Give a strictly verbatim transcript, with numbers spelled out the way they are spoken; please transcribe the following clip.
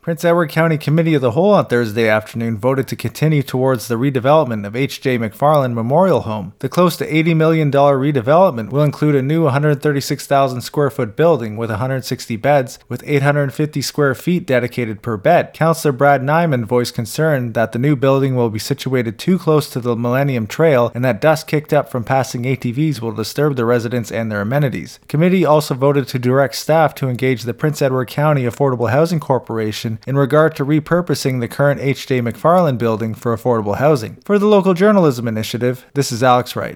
Prince Edward County Committee of the Whole on Thursday afternoon voted to continue towards the redevelopment of H J McFarland Memorial Home. The close to eighty million dollars redevelopment will include a new one hundred thirty-six thousand square foot building with one hundred sixty beds, with eight hundred fifty square feet dedicated per bed. Councillor Brad Nyman voiced concern that the new building will be situated too close to the Millennium Trail and that dust kicked up from passing A T Vs will disturb the residents and their amenities. The committee also voted to direct staff to engage the Prince Edward County Affordable Housing Corporation in regard to repurposing the current H J McFarland building for affordable housing. For the Local Journalism Initiative, this is Alex Wright.